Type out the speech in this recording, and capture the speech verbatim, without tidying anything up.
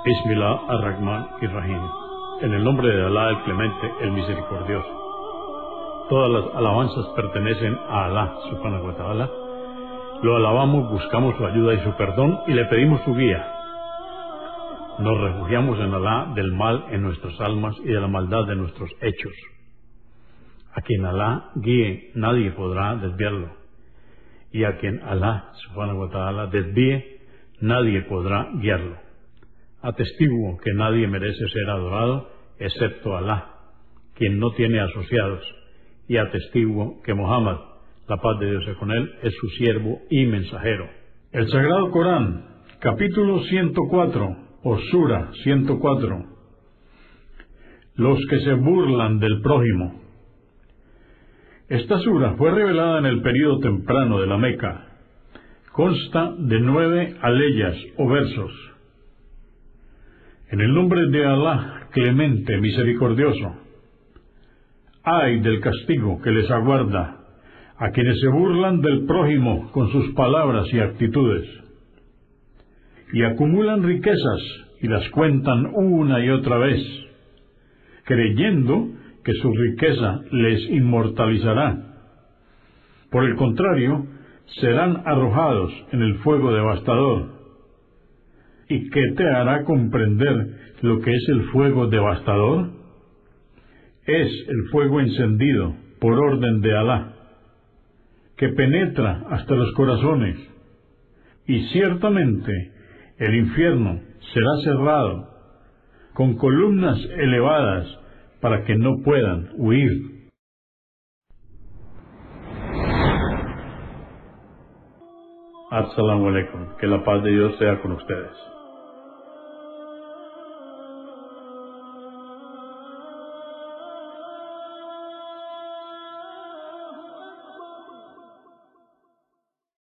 Bismillah ar-Rahman ir-Rahim. En el nombre de Alá el Clemente, el Misericordioso. Todas las alabanzas pertenecen a Alá, subhanahu wa ta'ala. Lo alabamos, buscamos su ayuda y su perdón y le pedimos su guía. Nos refugiamos en Alá del mal en nuestras almas y de la maldad de nuestros hechos. A quien Alá guíe, nadie podrá desviarlo. Y a quien Alá, subhanahu wa ta'ala, desvíe, nadie podrá guiarlo. Atestiguo que nadie merece ser adorado excepto Alá, quien no tiene asociados, y atestiguo que Muhammad, la paz de Dios sea con él, es su siervo y mensajero. El Sagrado Corán, capítulo ciento cuatro, o Sura ciento cuatro. Los que se burlan del prójimo. Esta sura fue revelada en el período temprano de la Meca. Consta de nueve aleyas o versos. En el nombre de Alá, clemente, misericordioso. Ay del castigo que les aguarda a quienes se burlan del prójimo con sus palabras y actitudes, y acumulan riquezas y las cuentan una y otra vez, creyendo que su riqueza les inmortalizará. Por el contrario, serán arrojados en el fuego devastador. ¿Y qué te hará comprender lo que es el fuego devastador? Es el fuego encendido por orden de Alá, que penetra hasta los corazones, y ciertamente el infierno será cerrado con columnas elevadas para que no puedan huir. Assalamu alaikum, que la paz de Dios sea con ustedes.